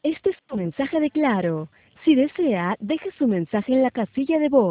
Este es tu mensaje de Claro. Si desea, deje su mensaje en la casilla de voz.